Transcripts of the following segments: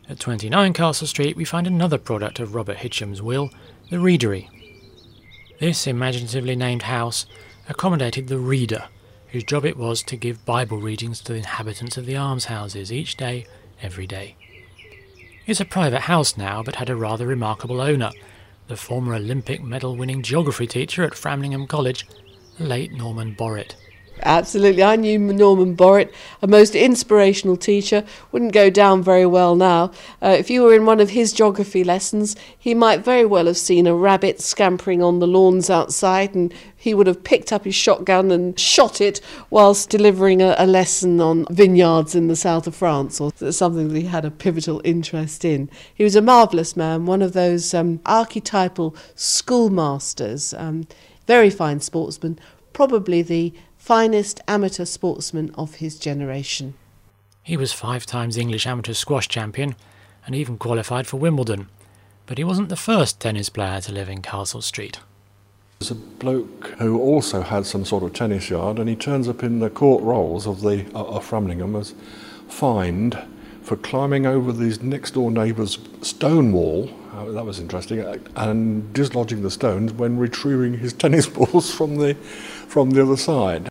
At 29 Castle Street we find another product of Robert Hitcham's will, the Readery. This imaginatively named house accommodated the reader, whose job it was to give Bible readings to the inhabitants of the almshouses each day, every day. It's a private house now, but had a rather remarkable owner, the former Olympic medal-winning geography teacher at Framlingham College, the late Norman Borrett. Absolutely, I knew Norman Borrett, a most inspirational teacher. Wouldn't go down very well now. If you were in one of his geography lessons, he might very well have seen a rabbit scampering on the lawns outside, and he would have picked up his shotgun and shot it whilst delivering a lesson on vineyards in the south of France, or something that he had a pivotal interest in. He was a marvellous man, one of those archetypal schoolmasters, very fine sportsman, probably the finest amateur sportsman of his generation. He was 5 times English amateur squash champion and even qualified for Wimbledon, but he wasn't the first tennis player to live in Castle Street. There's a bloke who also had some sort of tennis yard, and he turns up in the court rolls of the Framlingham as fined for climbing over these next door neighbours' stone wall. That was interesting, and dislodging the stones when retrieving his tennis balls from the other side.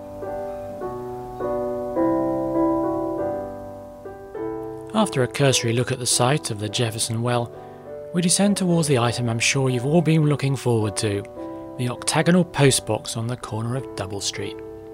After a cursory look at the site of the Jefferson Well, we descend towards the item I'm sure you've all been looking forward to, the octagonal postbox on the corner of Double Street.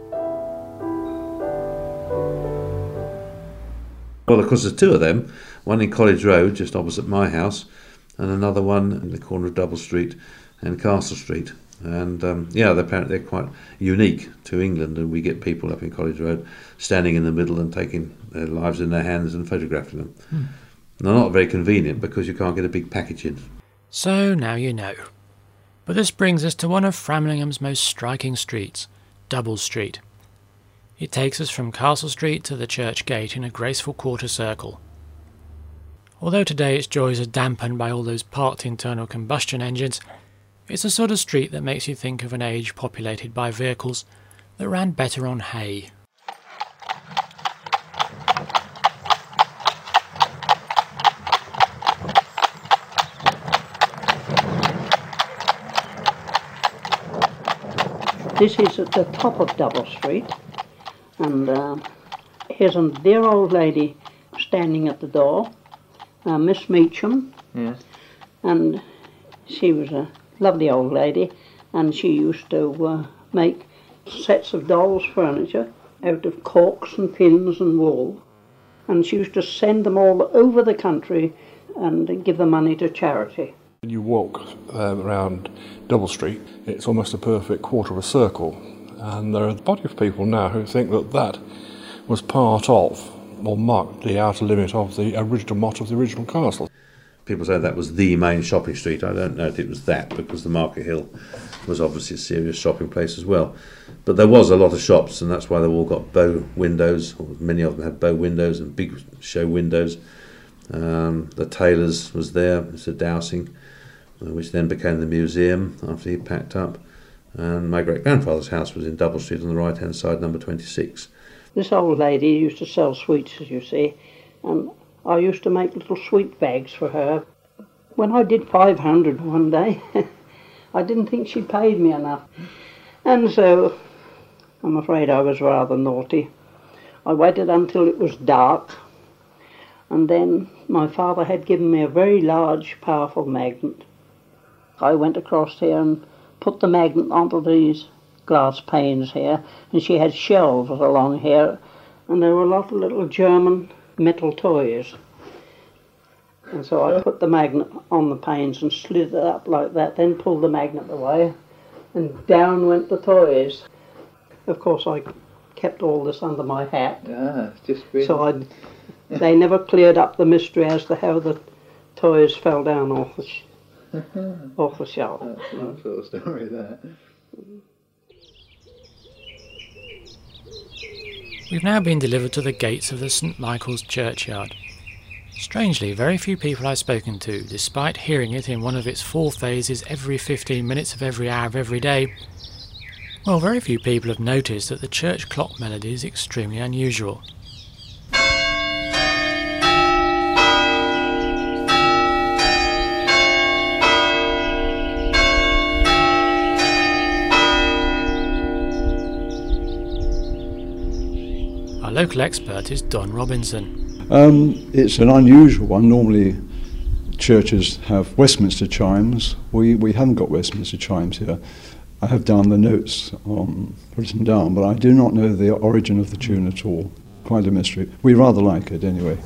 Well, of course, there's 2 of them, one in College Road, just opposite my house, and another one in the corner of Double Street and Castle Street. And they're quite unique to England, and we get people up in College Road standing in the middle and taking their lives in their hands and photographing them. They're not very convenient because you can't get a big package in. So now you know. But this brings us to one of Framlingham's most striking streets, Double Street. It takes us from Castle Street to the church gate in a graceful quarter circle. Although today its joys are dampened by all those parked internal combustion engines, it's a sort of street that makes you think of an age populated by vehicles that ran better on hay. This is at the top of Double Street, and here's a dear old lady standing at the door, Miss Meacham. Yes. And she was a lovely old lady, and she used to make sets of dolls' furniture out of corks and pins and wool, and she used to send them all over the country and give the money to charity. When you walk around Double Street, it's almost a perfect quarter of a circle, and there are a body of people now who think that that was part of, or marked the outer limit of the original motto of the original castle. People say that was the main shopping street. I don't know if it was that, because the Market Hill was obviously a serious shopping place as well. But there was a lot of shops, and that's why they've all got bow windows, or many of them had bow windows and big show windows. The tailor's was there, Mr. Dowsing, which then became the museum after he packed up. And my great-grandfather's house was in Double Street on the right-hand side, number 26. This old lady used to sell sweets, as you see, and I used to make little sweet bags for her. When I did 500 one day, I didn't think she paid me enough. And so, I'm afraid I was rather naughty. I waited until it was dark, and then my father had given me a very large, powerful magnet. I went across here and put the magnet onto these glass panes here, and she had shelves along here, and there were a lot of little German metal toys. And so I put the magnet on the panes and slid it up like that, then pulled the magnet away, and down went the toys. Of course, I kept all this under my hat. So they never cleared up the mystery as to how the toys fell down off the shelf. That's a nice little story, that. We've now been delivered to the gates of the St Michael's churchyard. Strangely, very few people I've spoken to, despite hearing it in one of its 4 phases every 15 minutes of every hour of every day, well, very few people have noticed that the church clock melody is extremely unusual. local expert is Don Robinson. It's an unusual one. Normally churches have Westminster chimes. We haven't got Westminster chimes here. I have down the notes written down, but I do not know the origin of the tune at all. Quite a mystery. We rather like it anyway.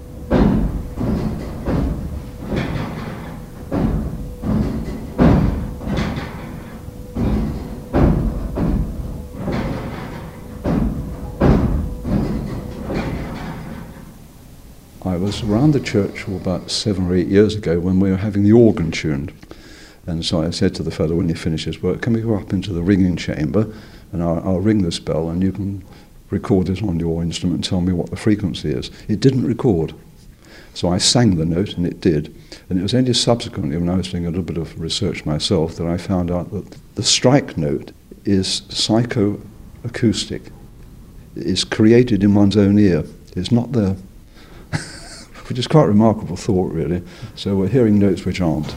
I was around the church about 7 or 8 years ago when we were having the organ tuned. And so I said to the fellow when he finished his work, can we go up into the ringing chamber and I'll ring this bell and you can record it on your instrument and tell me what the frequency is. It didn't record. So I sang the note and it did. And it was only subsequently, when I was doing a little bit of research myself, that I found out that the strike note is psychoacoustic. It's created in one's own ear. It's not there. Which is quite a remarkable thought, really. So we're hearing notes which aren't.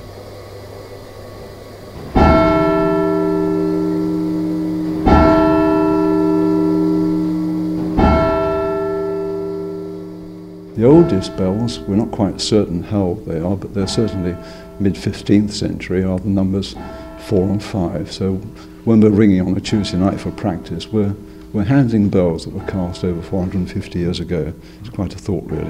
The oldest bells, we're not quite certain how they are, but they're certainly mid-15th century, are the numbers 4 and 5. So when we're ringing on a Tuesday night for practice, we're handling bells that were cast over 450 years ago. It's quite a thought, really.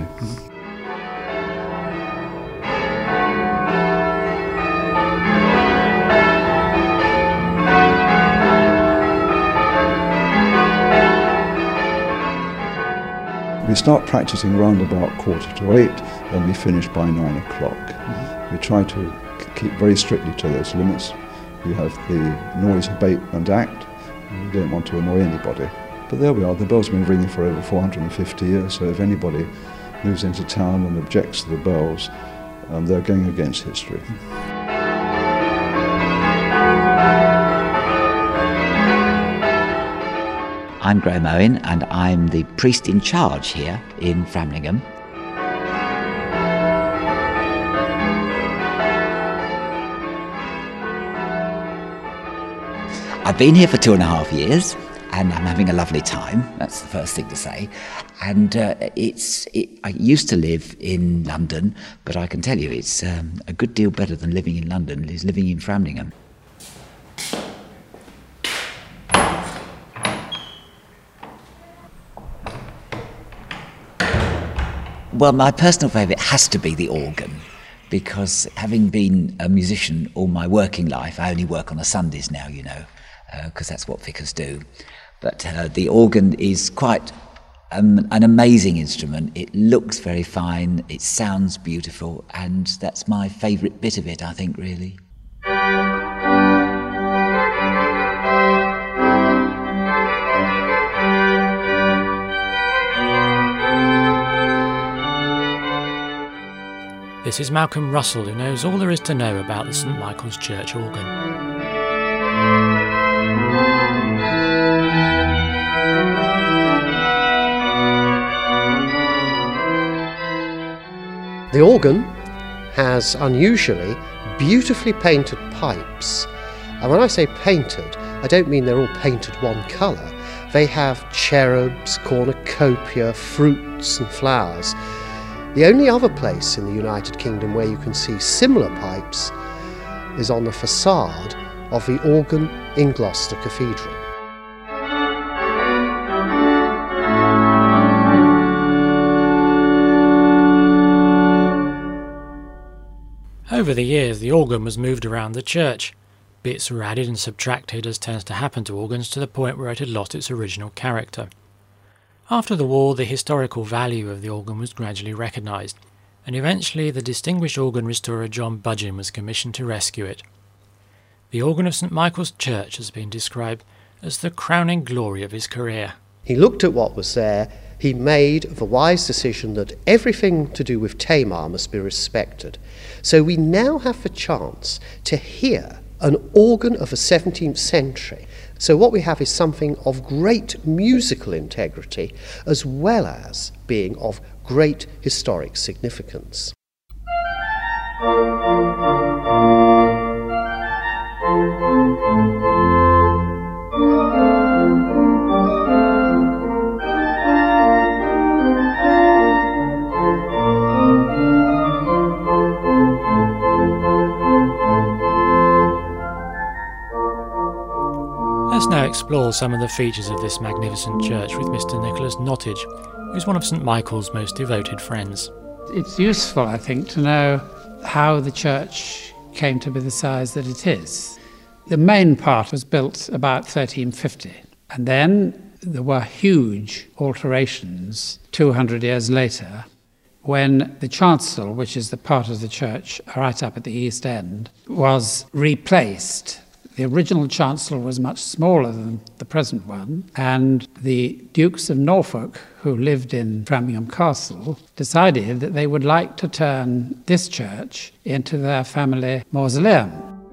We start practicing around about 7:45 and we finish by 9 o'clock. We try to keep very strictly to those limits. We have the noise abatement act, and we don't want to annoy anybody. But there we are, the bells have been ringing for over 450 years, so if anybody moves into town and objects to the bells, they're going against history. I'm Graham Owen and I'm the priest in charge here in Framlingham. I've been here for 2.5 years and I'm having a lovely time, that's the first thing to say. And I used to live in London, but I can tell you it's a good deal better than living in London, is living in Framlingham. Well, my personal favourite has to be the organ, because having been a musician all my working life, I only work on the Sundays now, you know, because that's what vicars do. But the organ is quite an amazing instrument. It looks very fine, it sounds beautiful, and that's my favourite bit of it, I think, really. This is Malcolm Russell, who knows all there is to know about the St Michael's Church organ. The organ has unusually beautifully painted pipes. And when I say painted, I don't mean they're all painted one colour. They have cherubs, cornucopia, fruits and flowers. The only other place in the United Kingdom where you can see similar pipes is on the facade of the organ in Gloucester Cathedral. Over the years, the organ was moved around the church. Bits were added and subtracted, as tends to happen to organs, to the point where it had lost its original character. After the war, the historical value of the organ was gradually recognised, and eventually the distinguished organ restorer John Budgeon was commissioned to rescue it. The organ of St Michael's Church has been described as the crowning glory of his career. He looked at what was there, he made the wise decision that everything to do with Tamar must be respected. So we now have the chance to hear an organ of the 17th century. So what we have is something of great musical integrity as well as being of great historic significance. explore some of the features of this magnificent church with Mr. Nicholas Nottage, who's one of St Michael's most devoted friends. It's useful, I think, to know how the church came to be the size that it is. The main part was built about 1350, and then there were huge alterations 200 years later when the chancel, which is the part of the church right up at the east end, was replaced. The original chancel was much smaller than the present one, and the Dukes of Norfolk, who lived in Framingham Castle, decided that they would like to turn this church into their family mausoleum.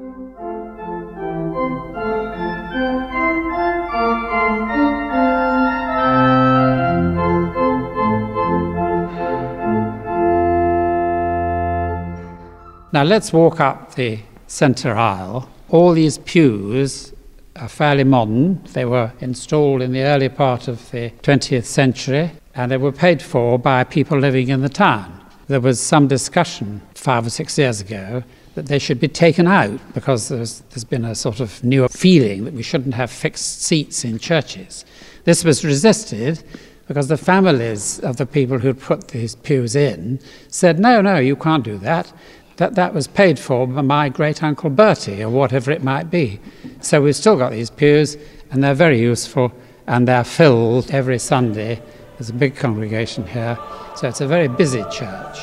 Now let's walk up the centre aisle. All these pews are fairly modern. They were installed in the early part of the 20th century, and they were paid for by people living in the town. There was some discussion 5 or 6 years ago that they should be taken out because there's been a sort of new feeling that we shouldn't have fixed seats in churches. This was resisted because the families of the people who'd put these pews in said, no, you can't do that. That was paid for by my great-uncle Bertie, or whatever it might be. So we've still got these pews, and they're very useful, and they're filled every Sunday. There's a big congregation here, so it's a very busy church.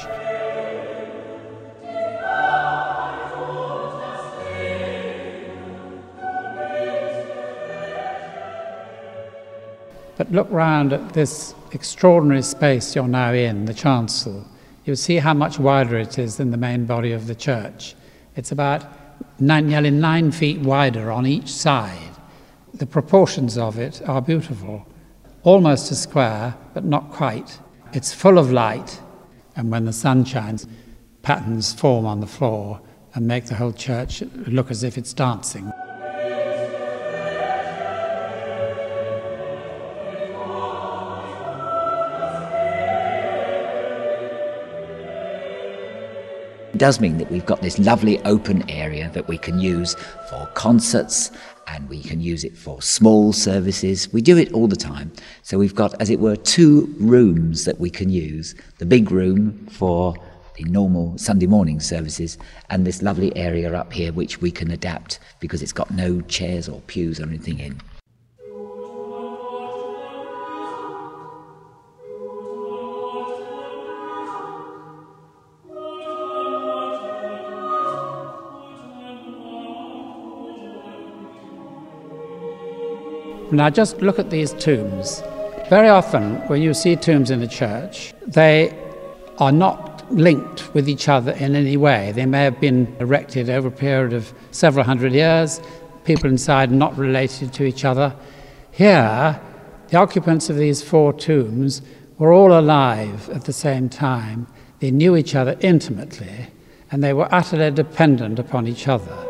But look round at this extraordinary space you're now in, the chancel. You'll see how much wider it is than the main body of the church. It's about nearly 9 feet wider on each side. The proportions of it are beautiful. Almost a square, but not quite. It's full of light, and when the sun shines, patterns form on the floor and make the whole church look as if it's dancing. It does mean that we've got this lovely open area that we can use for concerts, and we can use it for small services. We do it all the time. So we've got, as it were, 2 rooms that we can use. The big room for the normal Sunday morning services, and this lovely area up here which we can adapt because it's got no chairs or pews or anything in. Now just look at these tombs. Very often when you see tombs in a church, they are not linked with each other in any way. They may have been erected over a period of several hundred years, people inside not related to each other. Here, the occupants of these 4 tombs were all alive at the same time. They knew each other intimately, and they were utterly dependent upon each other.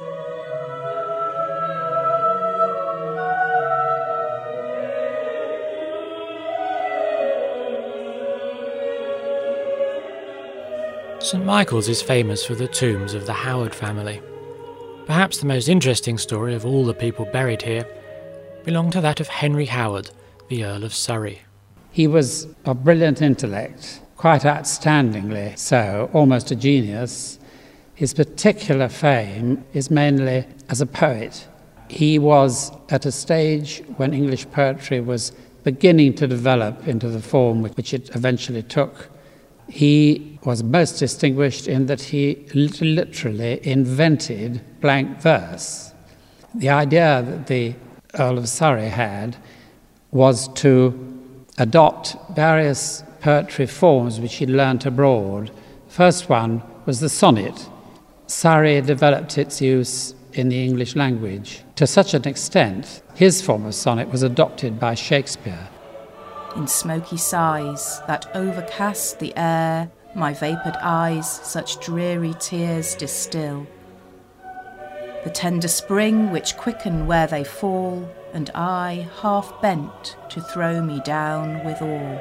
St Michael's is famous for the tombs of the Howard family. Perhaps the most interesting story of all the people buried here belonged to that of Henry Howard, the Earl of Surrey. He was of brilliant intellect, quite outstandingly so, almost a genius. His particular fame is mainly as a poet. He was at a stage when English poetry was beginning to develop into the form which it eventually took. He was most distinguished in that he literally invented blank verse. The idea that the Earl of Surrey had was to adopt various poetry forms which he learnt abroad. The first one was the sonnet. Surrey developed its use in the English language to such an extent, his form of sonnet was adopted by Shakespeare. In smoky sighs that overcast the air, my vapoured eyes such dreary tears distil. The tender spring which quicken where they fall, and I half bent to throw me down withal.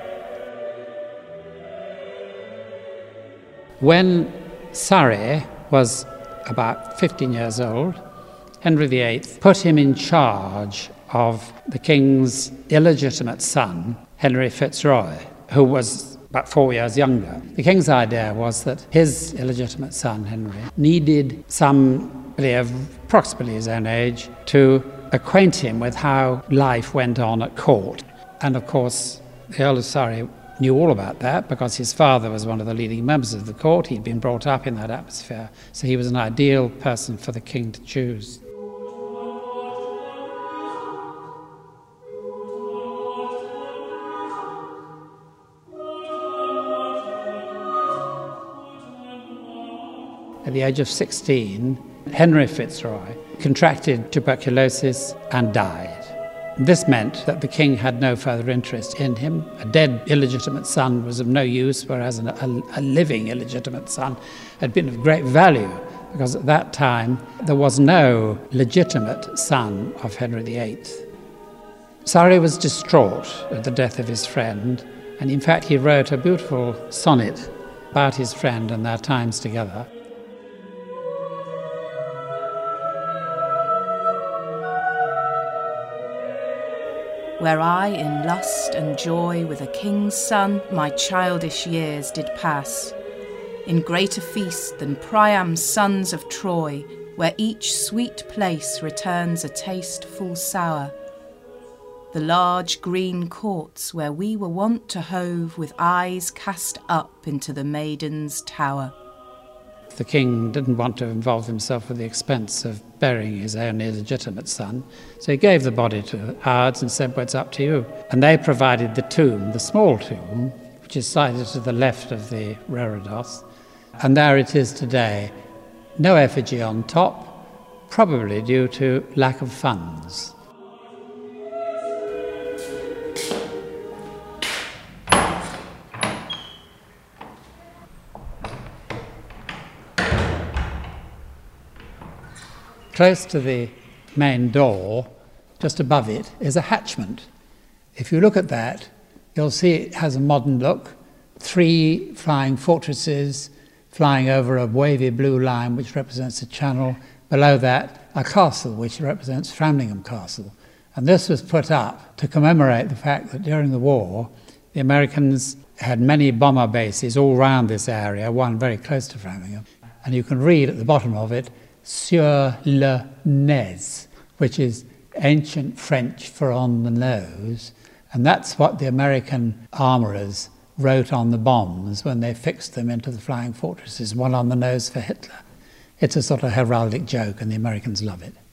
When Surrey was about 15 years old, Henry VIII put him in charge of the King's illegitimate son, Henry Fitzroy, who was about 4 years younger. The King's idea was that his illegitimate son, Henry, needed somebody of approximately his own age to acquaint him with how life went on at court. And of course, the Earl of Surrey knew all about that because his father was one of the leading members of the court. He'd been brought up in that atmosphere, so he was an ideal person for the King to choose. At the age of 16, Henry Fitzroy contracted tuberculosis and died. This meant that the king had no further interest in him. A dead illegitimate son was of no use, whereas a living illegitimate son had been of great value, because at that time there was no legitimate son of Henry VIII. Surrey was distraught at the death of his friend, and in fact he wrote a beautiful sonnet about his friend and their times together. Where I in lust and joy with a king's son my childish years did pass, in greater feast than Priam's sons of Troy, where each sweet place returns a taste full sour. The large green courts where we were wont to hove with eyes cast up into the maiden's tower. The king didn't want to involve himself with the expense of burying his own illegitimate son, so he gave the body to the Howards and said, well, it's up to you. And they provided the tomb, the small tomb, which is sited to the left of the reredos, and there it is today. No effigy on top, probably due to lack of funds. Close to the main door, just above it, is a hatchment. If you look at that, you'll see it has a modern look. 3 flying fortresses flying over a wavy blue line which represents a channel. Below that, a castle which represents Framlingham Castle. And this was put up to commemorate the fact that during the war, the Americans had many bomber bases all around this area, one very close to Framlingham. And you can read at the bottom of it, Sur le nez, which is ancient French for on the nose, and that's what the American armourers wrote on the bombs when they fixed them into the flying fortresses, one on the nose for Hitler. It's a sort of heraldic joke, and the Americans love it.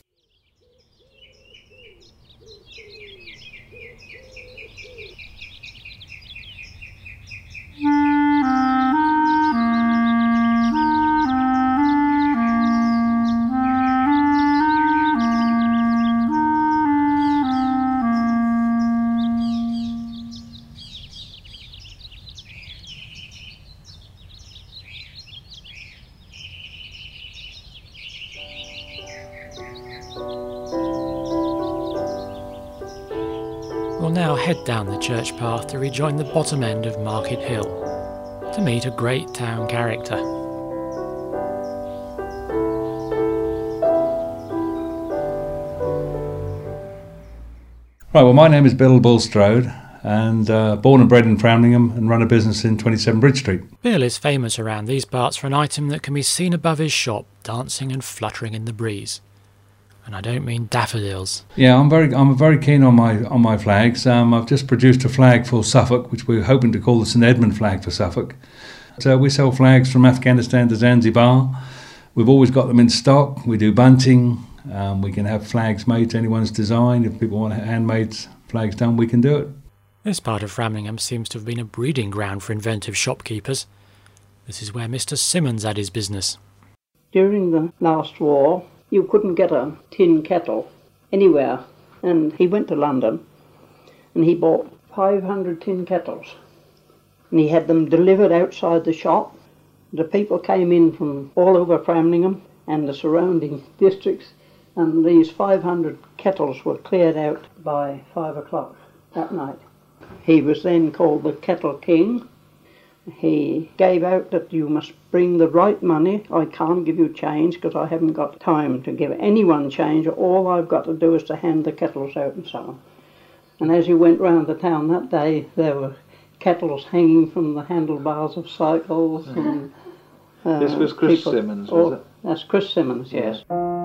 We'll now head down the church path to rejoin the bottom end of Market Hill, to meet a great town character. Right, well, my name is Bill Bulstrode, and born and bred in Framlingham and run a business in 27 Bridge Street. Bill is famous around these parts for an item that can be seen above his shop, dancing and fluttering in the breeze. And I don't mean daffodils. Yeah, I'm very keen on my flags. I've just produced a flag for Suffolk, which we're hoping to call the St Edmund flag for Suffolk. So we sell flags from Afghanistan to Zanzibar. We've always got them in stock. We do bunting. We can have flags made to anyone's design. If people want handmade flags done, we can do it. This part of Framlingham seems to have been a breeding ground for inventive shopkeepers. This is where Mr. Simmons had his business. During the last war, you couldn't get a tin kettle anywhere, and he went to London and he bought 500 tin kettles, and he had them delivered outside the shop. The people came in from all over Framlingham and the surrounding districts, and these 500 kettles were cleared out by 5 o'clock that night. He was then called the Kettle King. he gave out that you must bring the right money. I can't give you change because I haven't got time to give anyone change. All I've got to do is to hand the kettles out and so on. And as you went round the town that day, there were kettles hanging from the handlebars of cycles. And, this was Chris Simmons, was it? That's Chris Simmons, yes.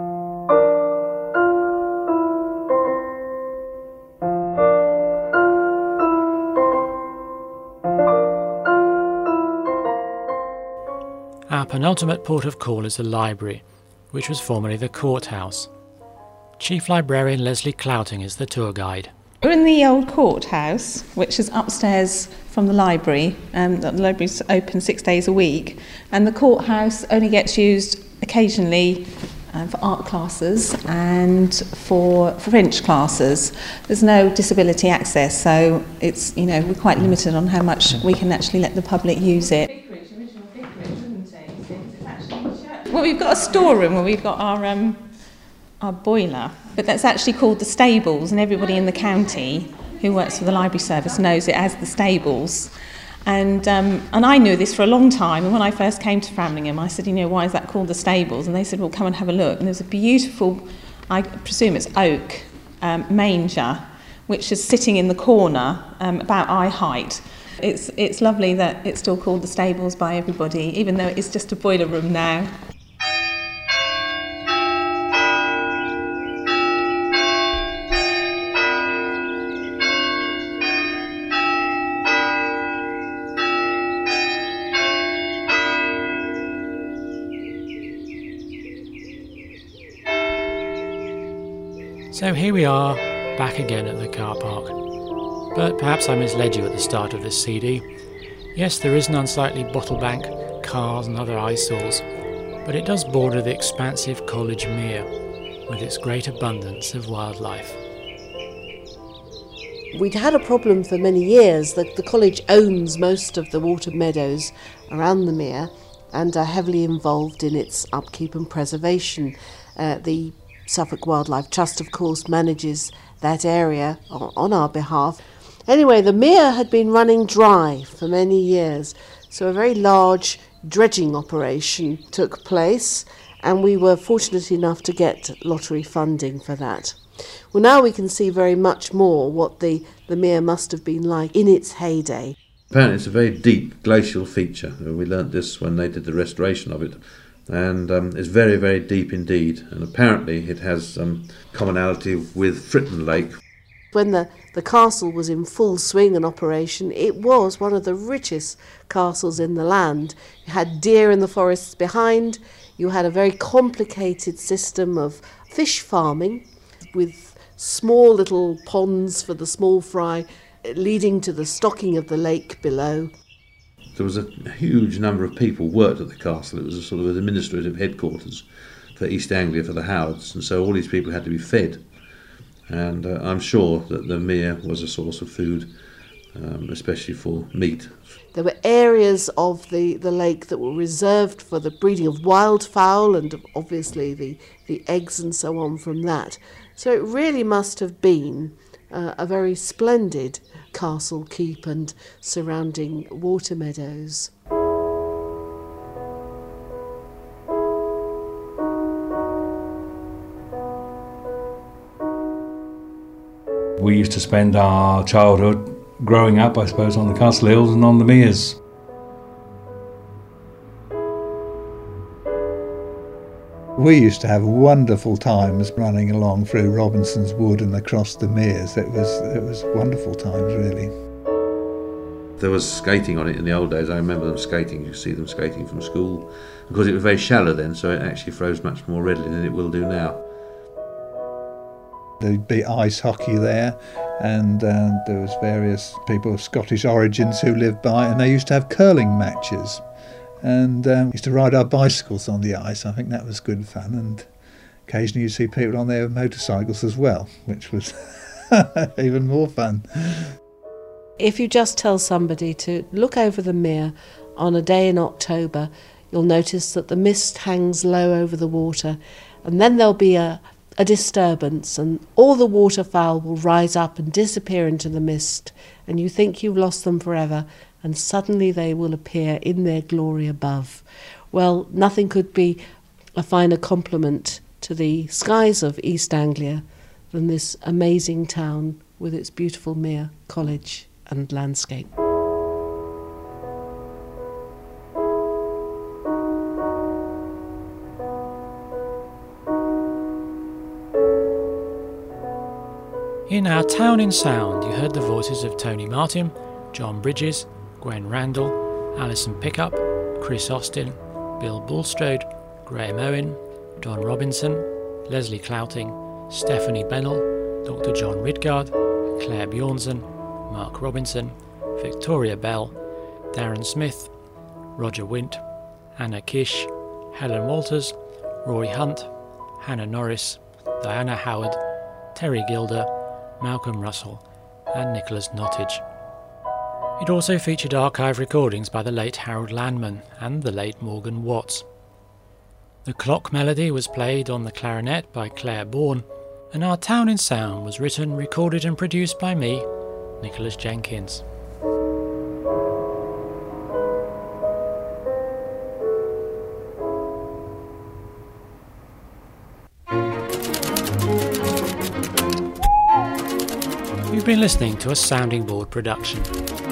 Our penultimate port of call is the library, which was formerly the courthouse. Chief Librarian Leslie Clouting is the tour guide. We're in the old courthouse, which is upstairs from the library. The library's open 6 days a week, and the courthouse only gets used occasionally for art classes and for French classes. There's no disability access, so it's, you know, we're quite limited on how much we can actually let the public use it. Well, we've got a storeroom where we've got our boiler, but that's actually called the stables, and everybody in the county who works for the library service knows it as the stables. And I knew this for a long time, and when I first came to Framlingham, I said, you know, why is that called the stables? And they said, well, come and have a look. And there's a beautiful, I presume it's oak, manger, which is sitting in the corner, about eye height. It's lovely that it's still called the stables by everybody, even though it's just a boiler room now. So here we are, back again at the car park. But perhaps I misled you at the start of this CD. Yes, there is an unsightly bottle bank, cars and other eyesores, but it does border the expansive College Mere, with its great abundance of wildlife. We'd had a problem for many years that the college owns most of the water meadows around the mere and are heavily involved in its upkeep and preservation. The Suffolk Wildlife Trust, of course, manages that area on our behalf. Anyway, the mere had been running dry for many years, so a very large dredging operation took place, and we were fortunate enough to get lottery funding for that. Well, now we can see very much more what the mere must have been like in its heyday. Apparently it's a very deep glacial feature. We learnt this when they did the restoration of it. And it's very, very deep indeed. And apparently it has commonality with Fritton Lake. When the castle was in full swing and operation, it was one of the richest castles in the land. You had deer in the forests behind. You had a very complicated system of fish farming with small little ponds for the small fry leading to the stocking of the lake below. There was a huge number of people worked at the castle. It was a sort of an administrative headquarters for East Anglia, for the Howards, and so all these people had to be fed. And I'm sure that the mere was a source of food, especially for meat. There were areas of the lake that were reserved for the breeding of wildfowl and obviously the eggs and so on from that. So it really must have been a very splendid castle keep and surrounding water meadows. We used to spend our childhood growing up, I suppose, on the Castle Hills and on the meres. We used to have wonderful times running along through Robinson's Wood and across the meres. It was wonderful times, really. There was skating on it in the old days. I remember them skating. You see them skating from school. Because it was very shallow then, so it actually froze much more readily than it will do now. There'd be ice hockey there, and there was various people of Scottish origins who lived by, and they used to have curling matches. And used to ride our bicycles on the ice. I think that was good fun, and occasionally you see people on their motorcycles as well, which was even more fun. If you just tell somebody to look over the mere on a day in October, you'll notice that the mist hangs low over the water, and then there'll be a disturbance, and all the waterfowl will rise up and disappear into the mist, and you think you've lost them forever, and suddenly they will appear in their glory above. Well, nothing could be a finer compliment to the skies of East Anglia than this amazing town with its beautiful mere college and landscape. In Our Town in Sound, you heard the voices of Tony Martin, John Bridges, Gwen Randall, Alison Pickup, Chris Austin, Bill Bulstrode, Graham Owen, Don Robinson, Leslie Clouting, Stephanie Bennell, Dr. John Ridgard, Claire Bjornsen, Mark Robinson, Victoria Bell, Darren Smith, Roger Wint, Anna Kish, Helen Walters, Roy Hunt, Hannah Norris, Diana Howard, Terry Gilder, Malcolm Russell and Nicholas Nottage. It also featured archive recordings by the late Harold Landman and the late Morgan Watts. The clock melody was played on the clarinet by Claire Bourne, and Our Town in Sound was written, recorded and produced by me, Nicholas Jenkins. You've been listening to a Sounding Board production.